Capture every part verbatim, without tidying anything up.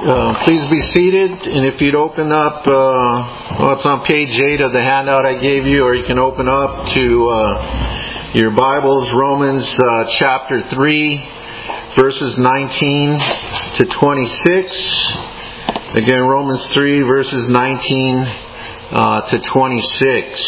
Uh, please be seated, and if you'd open up, uh, well, it's on page eight of the handout I gave you, or you can open up to uh, your Bibles, Romans uh, chapter three, verses nineteen to twenty-six. Again, Romans three, verses nineteen uh, to twenty-six.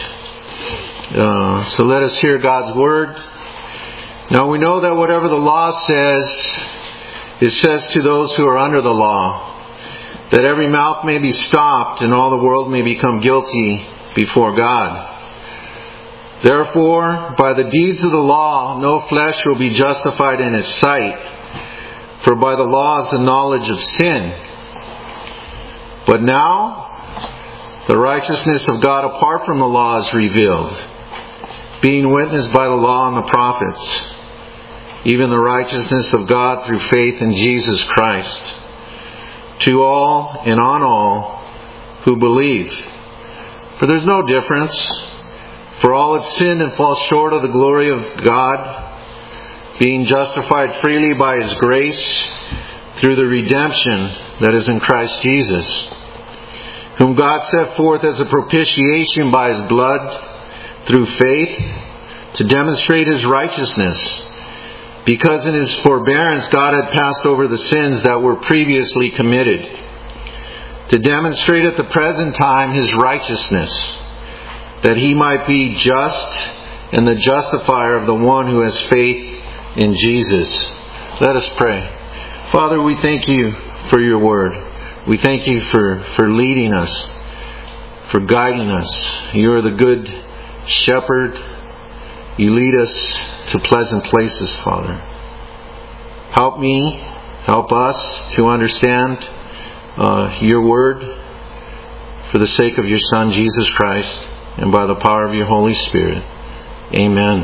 Uh, so let us hear God's Word. Now we know that whatever the law says, it says to those who are under the law, that every mouth may be stopped and all the world may become guilty before God. Therefore, by the deeds of the law, no flesh will be justified in His sight, for by the law is the knowledge of sin. But now, the righteousness of God apart from the law is revealed, being witnessed by the law and the prophets, even the righteousness of God through faith in Jesus Christ, to all and on all who believe. For there's no difference, for all have sinned and fall short of the glory of God, being justified freely by His grace through the redemption that is in Christ Jesus, whom God set forth as a propitiation by His blood through faith to demonstrate His righteousness, because in His forbearance God had passed over the sins that were previously committed, to demonstrate at the present time His righteousness, that He might be just and the justifier of the one who has faith in Jesus. Let us pray. Father, we thank You for Your Word. We thank You for, for leading us, for guiding us. You are the good shepherd. You lead us to pleasant places, Father. Help me, help us to understand uh, Your Word for the sake of Your Son, Jesus Christ, and by the power of Your Holy Spirit. Amen.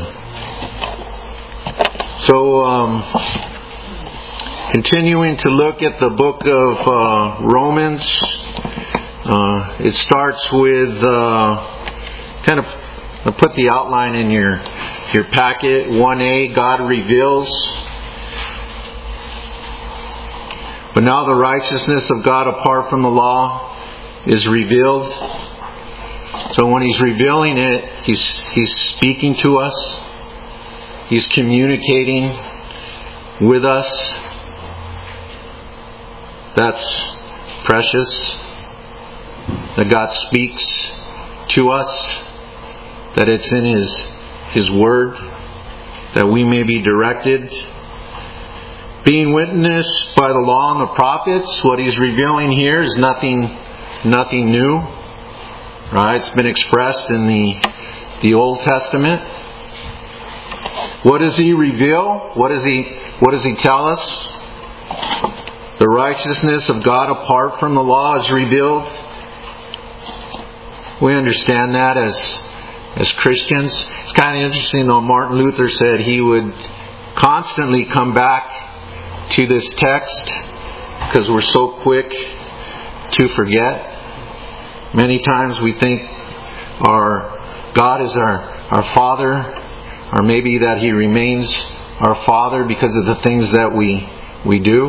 So, um, continuing to look at the book of uh, Romans, uh, it starts with uh, kind of, I'll put the outline in your your packet. one A, God reveals. But now the righteousness of God apart from the law is revealed. So when He's revealing it, He's He's speaking to us. He's communicating with us. That's precious. That God speaks to us. That it's in His His Word, that we may be directed. Being witnessed by the law and the prophets, what He's revealing here is nothing nothing new. Right? It's been expressed in the the Old Testament. What does He reveal? What does He what does He tell us? The righteousness of God apart from the law is revealed. We understand that as As Christians. It's kind of interesting though, Martin Luther said he would constantly come back to this text because we're so quick to forget. Many times we think our God is our, our Father, or maybe that He remains our Father because of the things that we we do.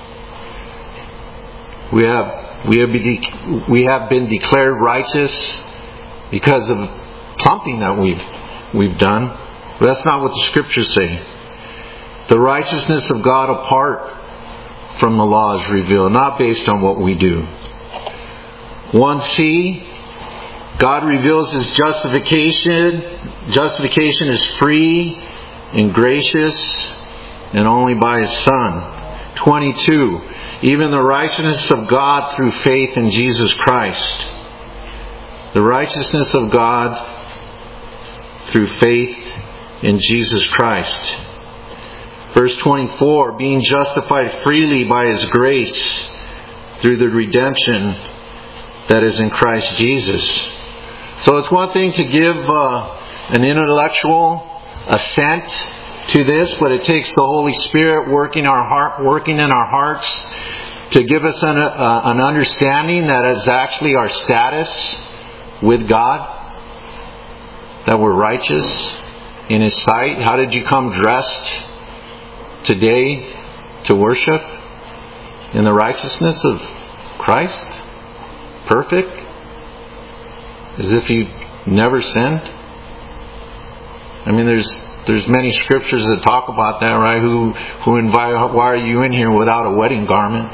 We have we have been, we have been declared righteous because of something that we've we've done. But that's not what the Scriptures say. The righteousness of God apart from the law is revealed, not based on what we do. one C, God reveals His justification. Justification is free and gracious and only by His Son. twenty-two, even the righteousness of God through faith in Jesus Christ. The righteousness of God through faith in Jesus Christ. Verse twenty-four, being justified freely by His grace through the redemption that is in Christ Jesus. So it's one thing to give uh, an intellectual assent to this, but it takes the Holy Spirit working our heart, working in our hearts to give us an, uh, an understanding that is actually our status with God. That we're righteous in His sight. How did you come dressed today to worship? in the righteousness of Christ? Perfect? As if He never sinned? I mean, there's there's many scriptures that talk about that, right? Who who invite? Why are you in here without a wedding garment?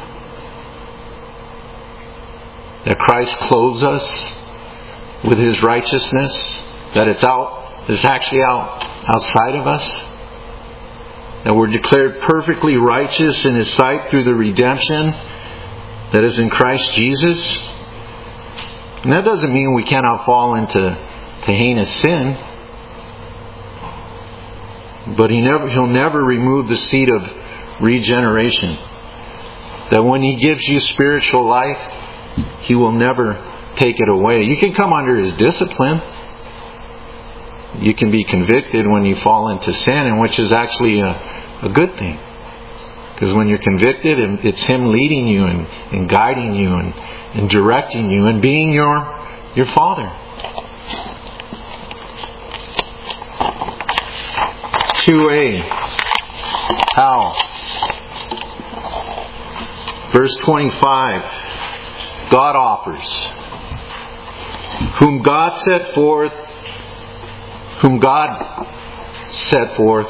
That Christ clothes us with His righteousness. That it's out. It's actually out outside of us. That we're declared perfectly righteous in His sight through the redemption that is in Christ Jesus. And that doesn't mean we cannot fall into to heinous sin. But he never, He'll never remove the seed of regeneration. That when He gives you spiritual life, He will never take it away. You can come under His discipline. You can be convicted when you fall into sin, and which is actually a, a good thing. Because when you're convicted, it's Him leading you and, and guiding you and, and directing you and being your your Father. two A. How? Verse twenty-five. God offers. Whom God set forth, whom God set forth,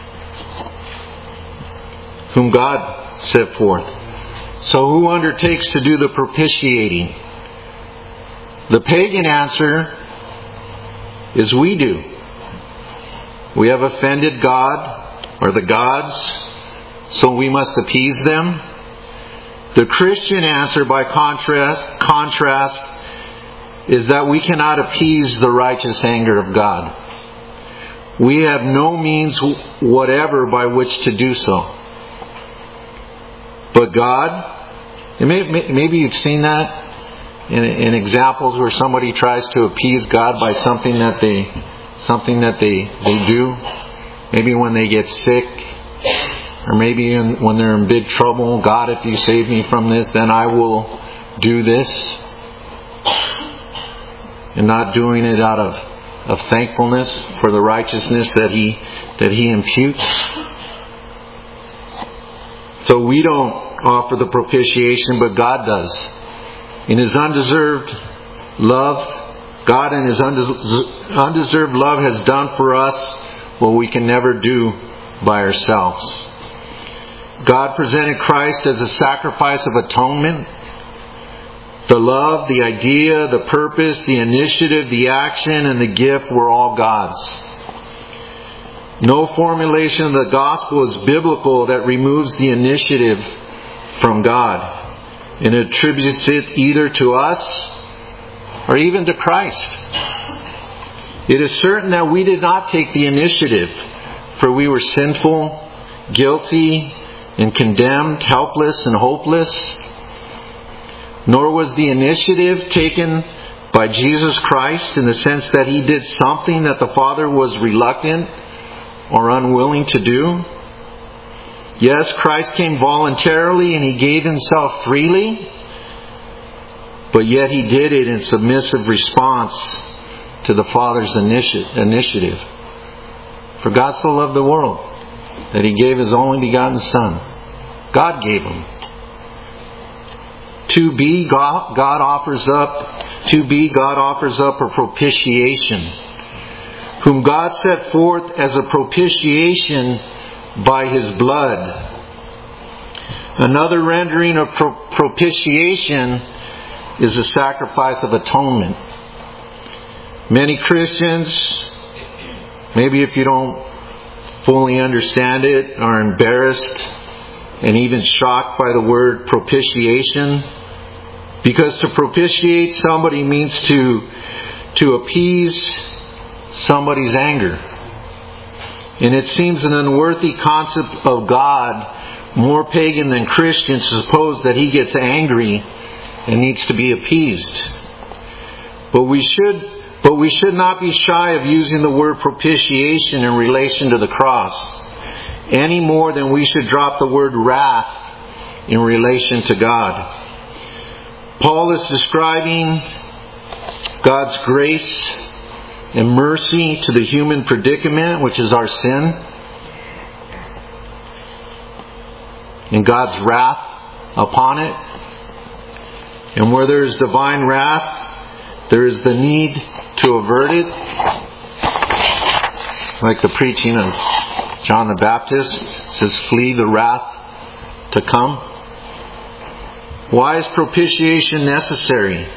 whom God set forth. So who undertakes to do the propitiating? The pagan answer is we do. We have offended God, or the gods, so we must appease them. The Christian answer, by contrast, contrast, is that we cannot appease the righteous anger of God. We have no means whatever by which to do so. But God, and maybe you've seen that in, in examples where somebody tries to appease God by something that they something that they, they do. Maybe when they get sick, or maybe in, when they're in big trouble. God, if you save me from this, then I will do this. And not doing it out of, of thankfulness for the righteousness that He that He imputes. So we don't offer the propitiation, but God does. In His undeserved love, God in His undeserved love has done for us what we can never do by ourselves. God presented Christ as a sacrifice of atonement. The love, the idea, the purpose, the initiative, the action, and the gift were all God's. No formulation of the gospel is biblical that removes the initiative from God and attributes it either to us or even to Christ. It is certain that we did not take the initiative, for we were sinful, guilty, and condemned, helpless and hopeless. Nor was the initiative taken by Jesus Christ in the sense that He did something that the Father was reluctant or unwilling to do. Yes, Christ came voluntarily and He gave Himself freely, but yet He did it in submissive response to the Father's initi- initiative. For God so loved the world that He gave His only begotten Son. God gave Him. To be, God, God offers up, to be, God offers up a propitiation, whom God set forth as a propitiation by His blood. Another rendering of pro- propitiation is a sacrifice of atonement. Many Christians, maybe if you don't fully understand it, are embarrassed and even shocked by the word propitiation. Because to propitiate somebody means to, to appease somebody's anger. And it seems an unworthy concept of God, more pagan than Christian, to suppose that He gets angry and needs to be appeased. But we should but we should not be shy of using the word propitiation in relation to the cross, any more than we should drop the word wrath in relation to God. Paul is describing God's grace and mercy to the human predicament, which is our sin, and God's wrath upon it. And where there is divine wrath, there is the need to avert it. Like the preaching of John the Baptist says, flee the wrath to come. Why is propitiation necessary?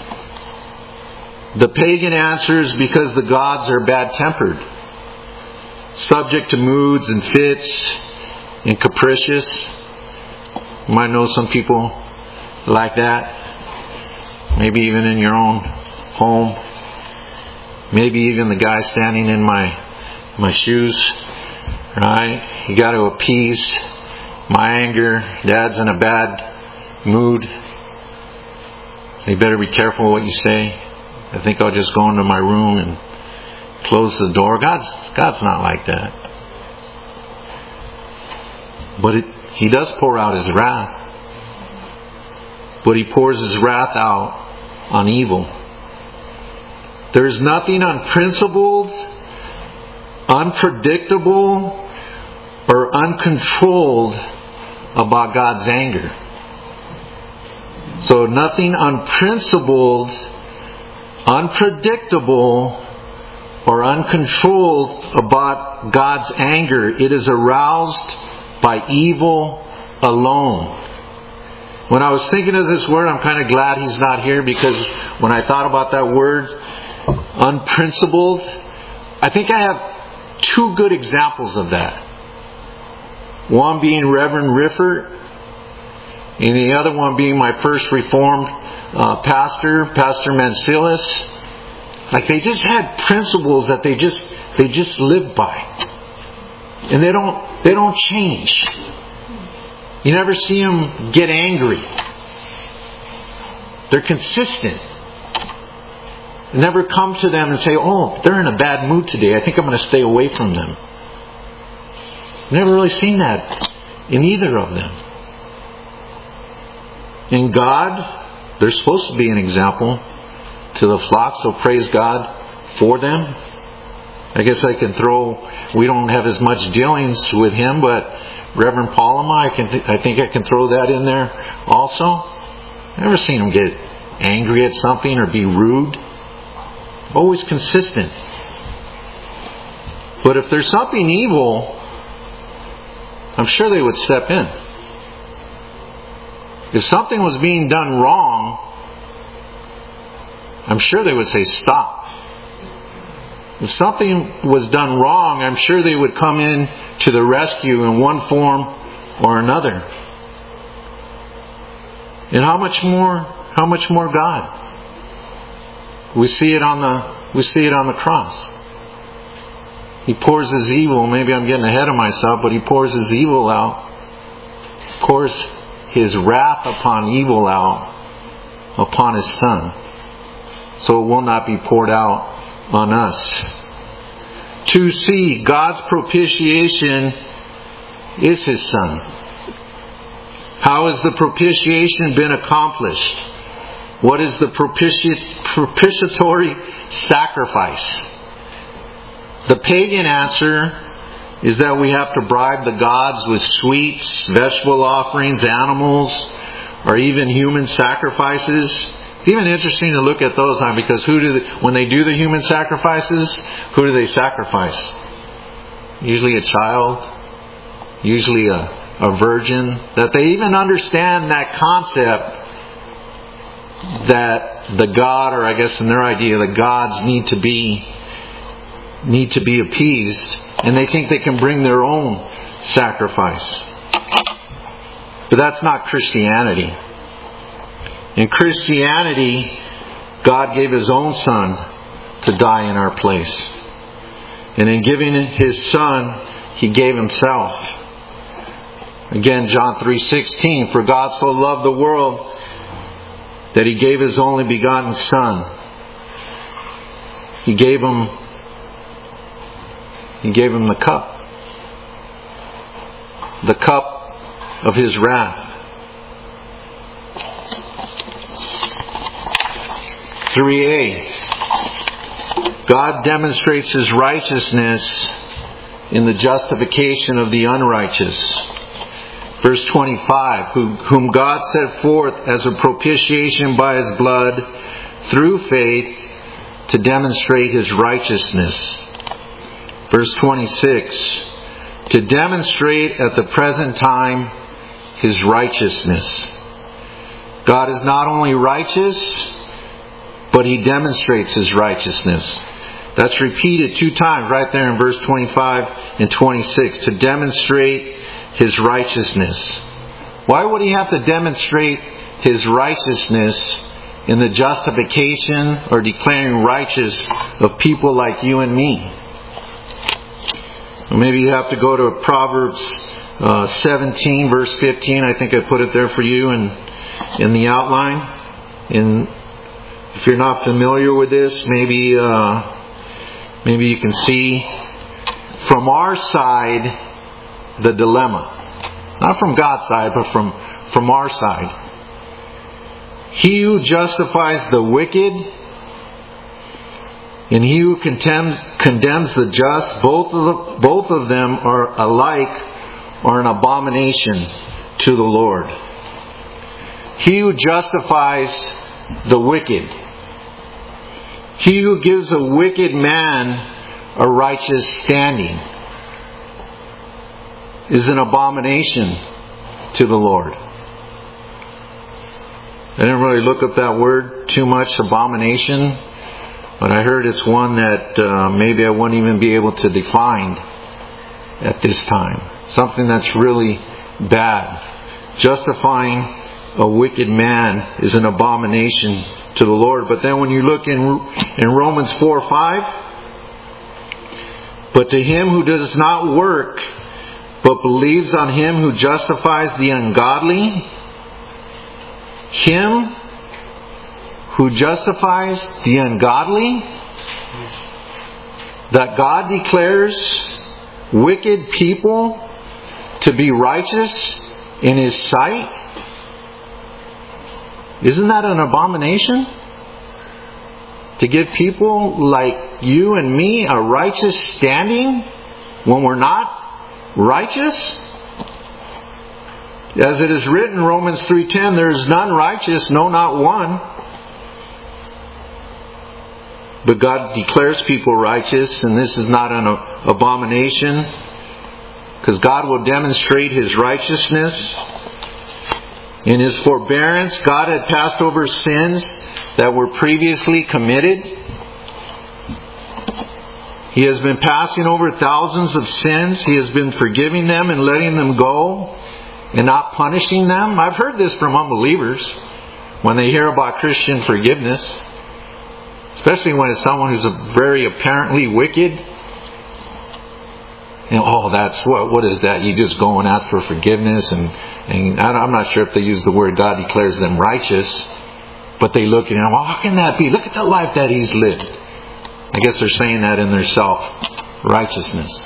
The pagan answer is because the gods are bad-tempered, subject to moods and fits, and capricious. You might know some people like that. Maybe even in your own home. Maybe even the guy standing in my my shoes. Right? You got to appease my anger. Dad's in a bad mood. So you better be careful what you say. I think I'll just go into my room and close the door. God's God's not like that. But it, He does pour out His wrath. But He pours His wrath out on evil. There is nothing unprincipled, unpredictable, or uncontrolled about God's anger. So nothing unprincipled, unpredictable, or uncontrolled about God's anger. It is aroused by evil alone. When I was thinking of this word, I'm kind of glad he's not here, because when I thought about that word, unprincipled, I think I have two good examples of that. One being Reverend Riffert, and the other one being my first Reformed uh, pastor, Pastor Mancilis. Like they just had principles that they just they just lived by, and they don't they don't change. You never see them get angry. They're consistent. You never come to them and say, "Oh, they're in a bad mood today. I think I'm going to stay away from them." Never really seen that in either of them. In God, they're supposed to be an example to the flock, so praise God for them. I guess I can throw, we don't have as much dealings with him, but Reverend Paloma, I can th- I think I can throw that in there also. I've never seen him get angry at something or be rude. Always consistent. But if there's something evil, I'm sure they would step in. If something was being done wrong, I'm sure they would say, stop. If something was done wrong, I'm sure they would come in to the rescue in one form or another. And how much more, how much more God? We see it on the, we see it on the cross. He pours His evil. Maybe I'm getting ahead of myself, but He pours His evil out. Pours His wrath upon evil out upon His Son. So it will not be poured out on us. To see God's propitiation is His Son. How has the propitiation been accomplished? What is the propiti- propitiatory sacrifice? The pagan answer is that we have to bribe the gods with sweets, vegetable offerings, animals, or even human sacrifices. It's even interesting to look at those, huh? Because who do they, when they do the human sacrifices, who do they sacrifice? Usually a child, usually a, a virgin. That they even understand that concept that the god, or I guess in their idea, the gods need to be need to be appeased, and they think they can bring their own sacrifice. But that's not Christianity. In Christianity, God gave His own Son to die in our place. And in giving His Son, He gave Himself. Again, John three sixteen, for God so loved the world that He gave His only begotten Son. He gave Him He gave Him the cup. The cup of His wrath. three A. God demonstrates His righteousness in the justification of the unrighteous. Verse twenty-five, Who, whom God set forth as a propitiation by His blood through faith to demonstrate His righteousness. Verse twenty-six, to demonstrate at the present time His righteousness. God is not only righteous, but He demonstrates His righteousness. That's repeated two times right there in verse twenty-five and twenty-six. To demonstrate His righteousness. Why would He have to demonstrate His righteousness in the justification or declaring righteous of people like you and me? Or maybe you have to go to Proverbs uh, seventeen verse fifteen. I think I put it there for you in, in the outline. In, if you're not familiar with this, maybe uh, maybe you can see from our side the dilemma. Not from God's side, but from, from our side. He who justifies the wicked and he who condemns, condemns the just, both of, the, both of them are alike are an abomination to the Lord. He who justifies the wicked. He who gives a wicked man a righteous standing is an abomination to the Lord. I didn't really look up that word too much, abomination, but I heard it's one that uh, maybe I wouldn't even be able to define at this time. Something that's really bad. Justifying a wicked man is an abomination to the Lord. But then when you look in, in Romans four five, but to him who does not work, but believes on Him who justifies the ungodly, Him who justifies the ungodly, that God declares wicked people to be righteous in His sight. Isn't that an abomination? To give people like you and me a righteous standing when we're not righteous? As it is written in Romans three ten, there is none righteous, no, not one. But God declares people righteous, and this is not an abomination, because God will demonstrate His righteousness. In His forbearance, God had passed over sins that were previously committed. He has been passing over thousands of sins. He has been forgiving them and letting them go and not punishing them. I've heard this from unbelievers when they hear about Christian forgiveness, especially when it's someone who's a very apparently wicked. And, oh, that's what? What is that? You just go and ask for forgiveness, and and I'm not sure if they use the word God declares them righteous, but they look at him. Well, how can that be? Look at the life that he's lived. I guess they're saying that in their self-righteousness.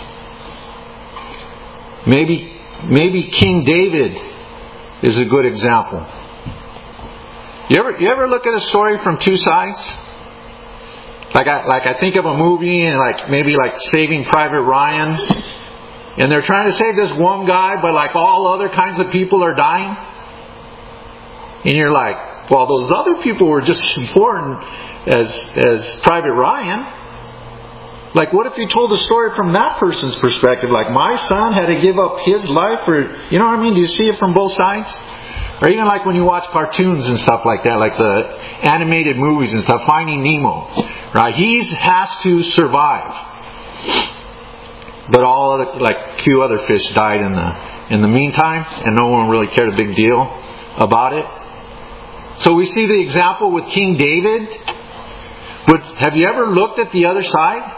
Maybe, maybe King David is a good example. You ever, you ever look at a story from two sides? Like I, like I think of a movie and like maybe like Saving Private Ryan, and they're trying to save this one guy, but like all other kinds of people are dying. And you're like, well, those other people were just as important as as Private Ryan. Like, what if you told the story from that person's perspective? Like, my son had to give up his life for, you know what I mean? Do you see it from both sides? Or even like when you watch cartoons and stuff like that, like the animated movies and stuff, Finding Nemo, right? He has to survive. But all other, like a few other fish died in the in the meantime, and no one really cared a big deal about it. So we see the example with King David. But have you ever looked at the other side?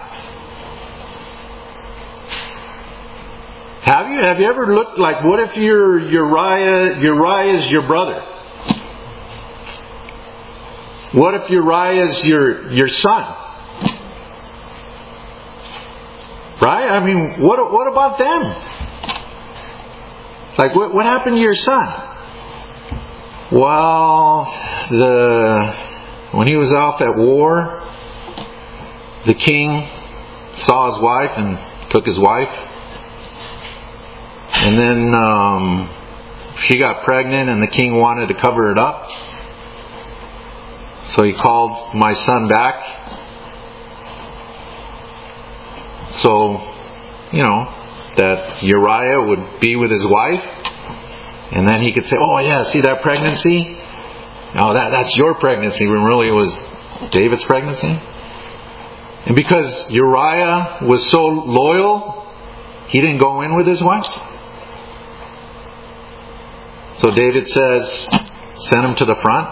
Have you? Have you ever looked like, what if your Uriah Uriah is your brother? What if Uriah is your your son? Right? I mean, what what about them? Like, what what happened to your son? Well, the when he was off at war, the king saw his wife and took his wife. And then um, she got pregnant and the king wanted to cover it up. So he called my son back. So, you know, that Uriah would be with his wife. And then he could say, oh yeah, see that pregnancy? Oh, that, that's your pregnancy, when really it was David's pregnancy. And because Uriah was so loyal, he didn't go in with his wife. So David says, send him to the front.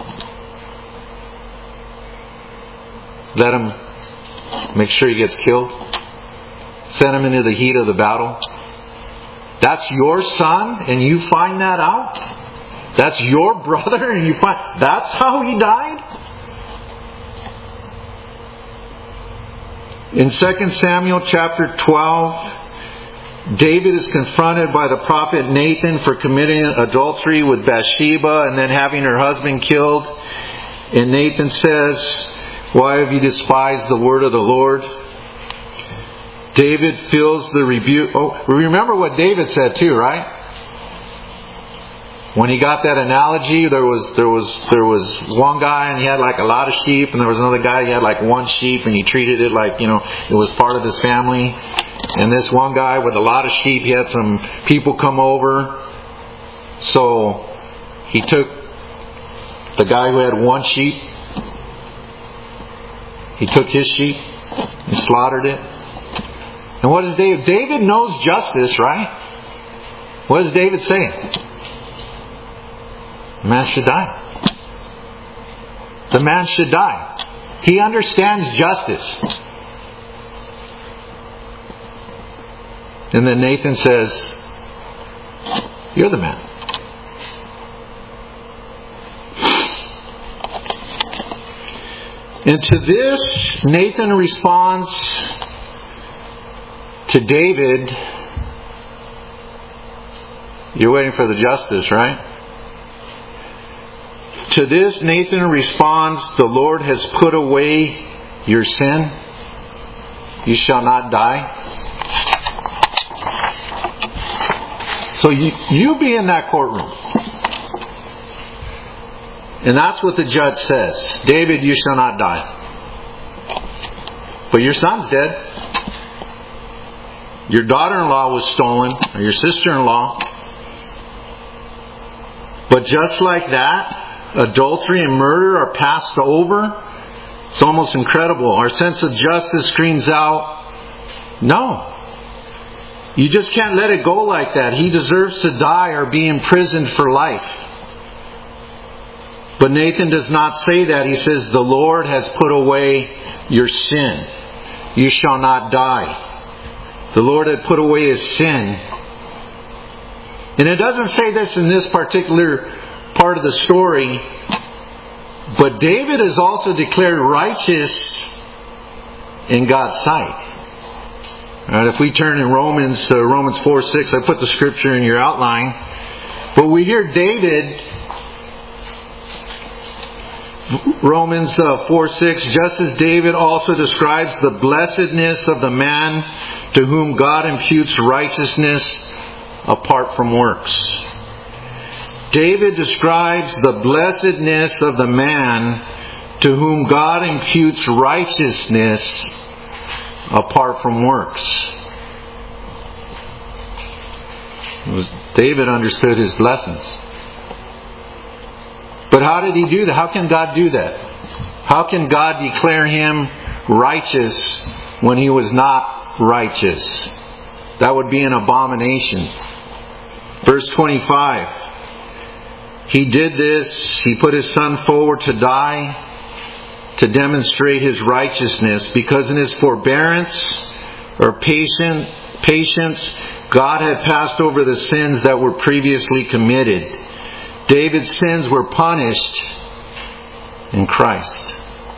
Let him make sure he gets killed. Send him into the heat of the battle. That's your son and you find that out? That's your brother and you find... That's how he died? In Second Samuel chapter twelve, David is confronted by the prophet Nathan for committing adultery with Bathsheba and then having her husband killed. And Nathan says, why have you despised the word of the Lord? David feels the rebuke. Oh, remember what David said too, right? When he got that analogy, there was there was there was one guy and he had like a lot of sheep, and there was another guy, he had like one sheep, and he treated it like, you know, it was part of his family. And this one guy with a lot of sheep, he had some people come over. So he took the guy who had one sheep, he took his sheep and slaughtered it. And what does David? David knows justice, right? What does David say? The man should die. The man should die. He understands justice. And then Nathan says, you're the man. And to this, Nathan responds to David, you're waiting for the justice, right? To this, Nathan responds, the Lord has put away your sin. You shall not die. So you, you be in that courtroom. And that's what the judge says. David, you shall not die. But your son's dead. Your daughter-in-law was stolen, or your sister-in-law. But just like that, adultery and murder are passed over. It's almost incredible. Our sense of justice screams out, no. You just can't let it go like that. He deserves to die or be imprisoned for life. But Nathan does not say that. He says, the Lord has put away your sin. You shall not die. The Lord had put away his sin. And it doesn't say this in this particular part of the story, but David is also declared righteous in God's sight. All right, if we turn in Romans, uh, Romans four six, I put the scripture in your outline. But we hear David, Romans uh, four six, just as David also describes the blessedness of the man to whom God imputes righteousness apart from works. David describes the blessedness of the man to whom God imputes righteousness apart from works. David understood his blessings. But how did he do that? How can God do that? How can God declare him righteous when he was not righteous? That would be an abomination. Verse twenty-five. He did this, he put his son forward to die to demonstrate his righteousness, because in his forbearance or patient, patience, God had passed over the sins that were previously committed. David's sins were punished in Christ.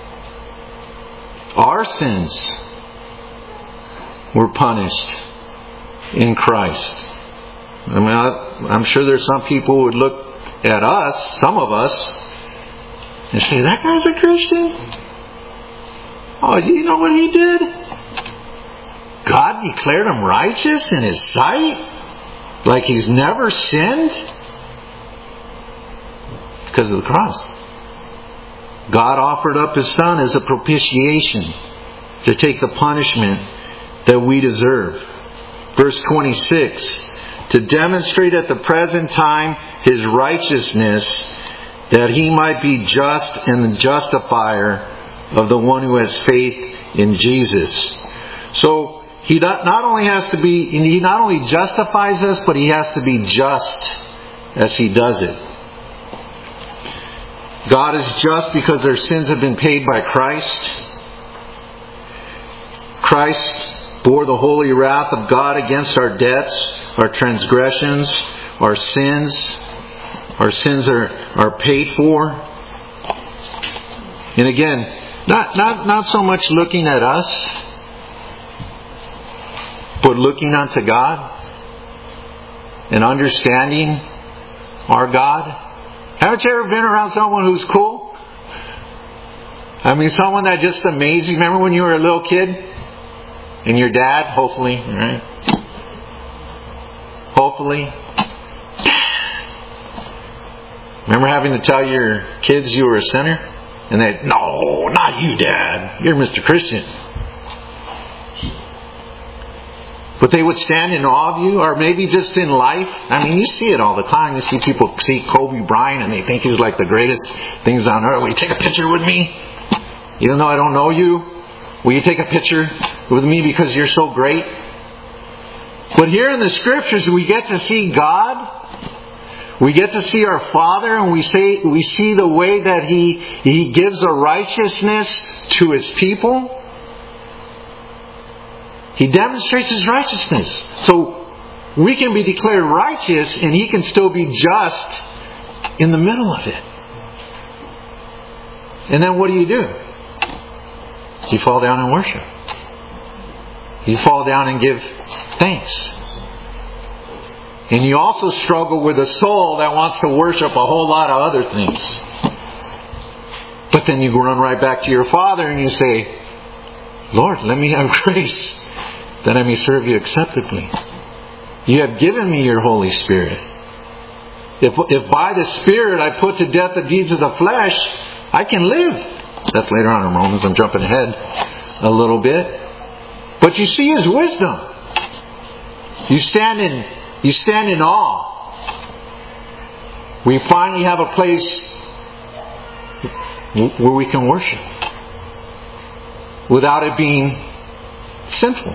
Our sins were punished in Christ. I mean, I, I'm sure there's some people who would look at us, some of us, and say, that guy's a Christian? Oh, do you know what he did? God declared him righteous in his sight, like he's never sinned. because of the cross. God offered up His Son as a propitiation to take the punishment that we deserve. Verse twenty-six, to demonstrate at the present time His righteousness, that He might be just and the justifier of the one who has faith in Jesus. So He not only has to be, He not only justifies us, but He has to be just as He does it. God is just because their sins have been paid by Christ. Christ bore the holy wrath of God against our debts, our transgressions, our sins. Our sins are, are paid for. And again, not, not, not so much looking at us, but looking unto God and understanding our God. Haven't you ever been around someone who's cool? I mean, someone that just amazes you. Remember when you were a little kid? And your dad, hopefully, right? Hopefully. Remember having to tell your kids you were a sinner? And they, no, not you, Dad. You're Mister Christian. But they would stand in awe of you, or maybe just in life. I mean, you see it all the time. You see people see Kobe Bryant and they think he's like the greatest things on earth. Will you take a picture with me? Even though I don't know you, will you take a picture with me because you're so great? But here in the Scriptures, we get to see God. We get to see our Father, and we say we see the way that He He gives a righteousness to His people. He demonstrates His righteousness. So we can be declared righteous and He can still be just in the middle of it. And then what do you do? You fall down and worship. You fall down and give thanks. And you also struggle with a soul that wants to worship a whole lot of other things. But then you run right back to your Father and you say, Lord, let me have grace that I may serve You acceptably. You have given me Your Holy Spirit. If, if by the Spirit I put to death the deeds of the flesh, I can live. That's later on in Romans. I'm jumping ahead a little bit. But you see His wisdom. You stand in, you stand in awe. We finally have a place where we can worship without it being sinful.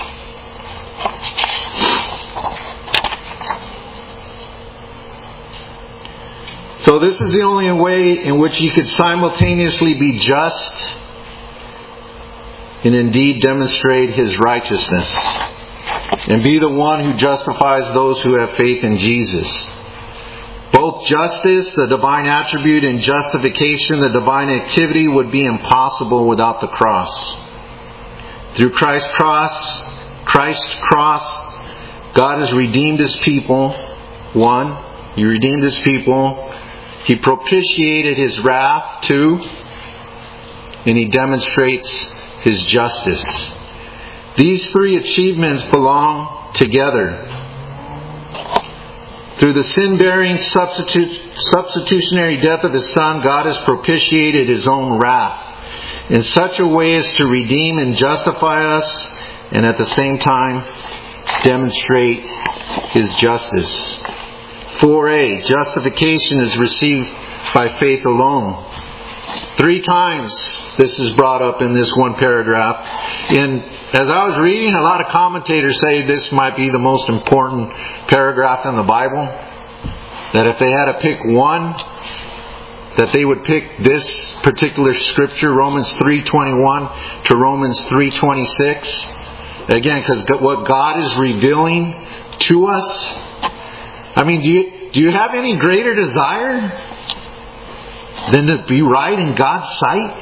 So this is the only way in which you could simultaneously be just and indeed demonstrate His righteousness and be the one who justifies those who have faith in Jesus. Both justice, the divine attribute, and justification, the divine activity, would be impossible without the cross. Through Christ's cross, Christ's cross, God has redeemed His people. One, He redeemed His people. He propitiated His wrath. Two, and He demonstrates His justice. These three achievements belong together. Through the sin-bearing substitu- substitutionary death of His Son, God has propitiated His own wrath in such a way as to redeem and justify us, and at the same time demonstrate His justice. four A, justification is received by faith alone. Three times this is brought up in this one paragraph. And as I was reading, a lot of commentators say this might be the most important paragraph in the Bible. That if they had to pick one, that they would pick this particular scripture, Romans three twenty-one to Romans three twenty-six. Again, because what God is revealing to us. I mean, do you, do you have any greater desire than to be right in God's sight?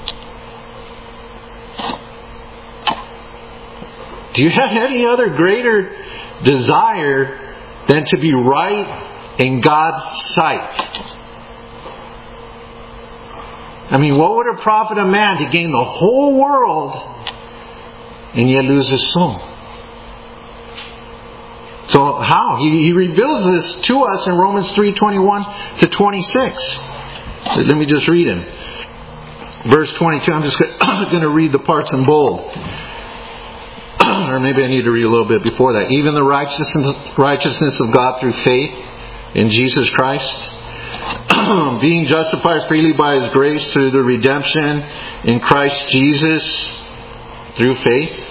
Do you have any other greater desire than to be right in God's sight? I mean, what would it profit a man to gain the whole world and yet lose his soul? So how? He, he reveals this to us in Romans three twenty-one to twenty-six. Let me just read him. Verse twenty-two, I'm just going to read the parts in bold. Or maybe I need to read a little bit before that. Even the righteousness, righteousness of God through faith in Jesus Christ, being justified freely by His grace through the redemption in Christ Jesus through faith,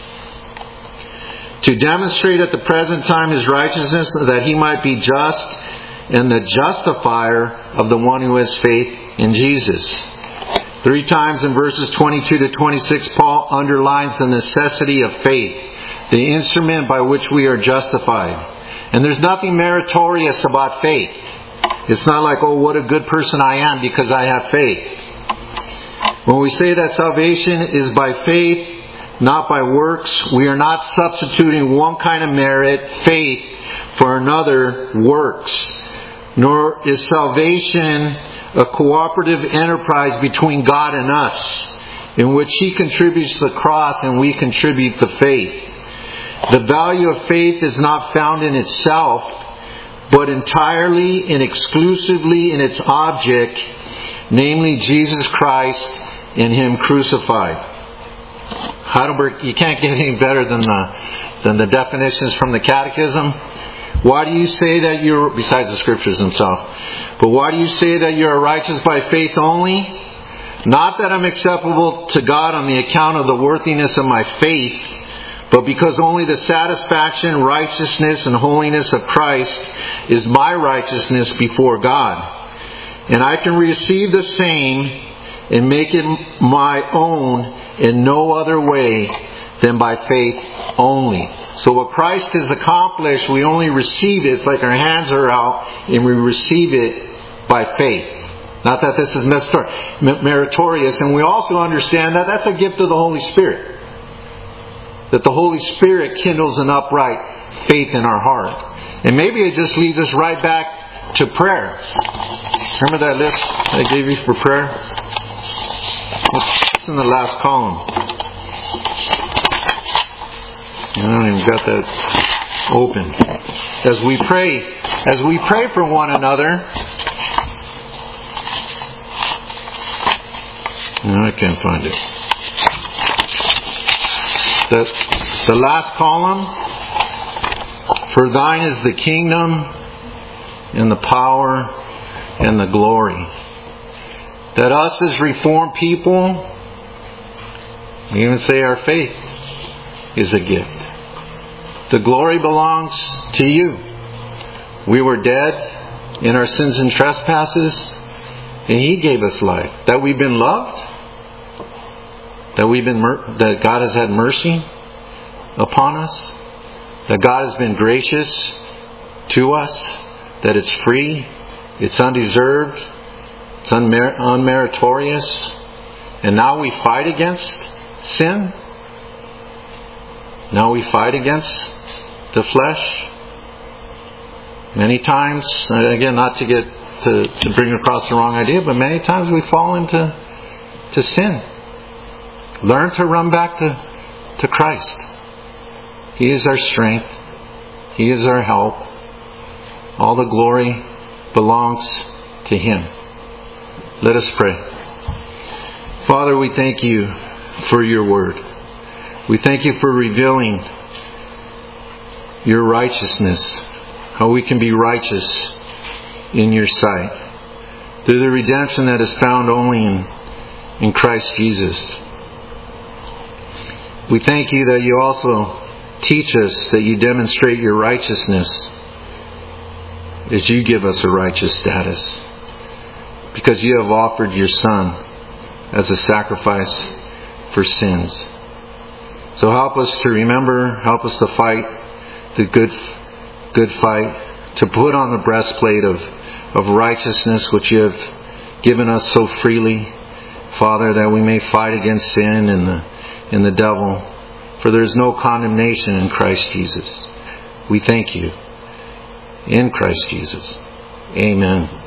to demonstrate at the present time His righteousness, that He might be just and the justifier of the one who has faith in Jesus. Three times in verses twenty-two to twenty-six, Paul underlines the necessity of faith, the instrument by which we are justified. And there's nothing meritorious about faith. It's not like, oh, what a good person I am because I have faith. When we say that salvation is by faith, not by works, we are not substituting one kind of merit, faith, for another, works. Nor is salvation a cooperative enterprise between God and us, in which He contributes the cross and we contribute the faith. The value of faith is not found in itself, but entirely and exclusively in its object, namely Jesus Christ and Him crucified. Heidelberg, you can't get any better than the, than the definitions from the Catechism. Why do you say that you're, besides the Scriptures themselves, but why do you say that you are righteous by faith only? Not that I'm acceptable to God on the account of the worthiness of my faith, but because only the satisfaction, righteousness, and holiness of Christ is my righteousness before God. And I can receive the same and make it my own in no other way than by faith only. So what Christ has accomplished, we only receive it. It's like our hands are out and we receive it by faith. Not that this is meritorious. And we also understand that that's a gift of the Holy Spirit. That the Holy Spirit kindles an upright faith in our heart. And maybe it just leads us right back to prayer. Remember that list I gave you for prayer? It's in the last column. I don't even got that open. As we pray, as we pray for one another. No, I can't find it. The, the last column. For thine is the kingdom and the power and the glory. That us as Reformed people, we even say our faith is a gift. The glory belongs to you. We were dead in our sins and trespasses, and He gave us life. That we've been loved, that we've been mer- that God has had mercy upon us, that God has been gracious to us, that it's free, it's undeserved, it's unmer- unmeritorious, and now we fight against sin. Now we fight against the flesh. Many times, again, not to get to, to bring across the wrong idea, but many times we fall into to sin. Learn to run back to, to Christ. He is our strength. He is our help. All the glory belongs to Him. Let us pray. Father, we thank You for Your Word. We thank You for revealing Your righteousness, how we can be righteous in Your sight through the redemption that is found only in, in Christ Jesus. We thank You that You also teach us, that You demonstrate Your righteousness as You give us a righteous status, because You have offered Your Son as a sacrifice for sins. So help us to remember, help us to fight the good good fight, to put on the breastplate of, of righteousness which You have given us so freely, Father, that we may fight against sin and the, and the devil. For there is no condemnation in Christ Jesus. We thank You in Christ Jesus. Amen.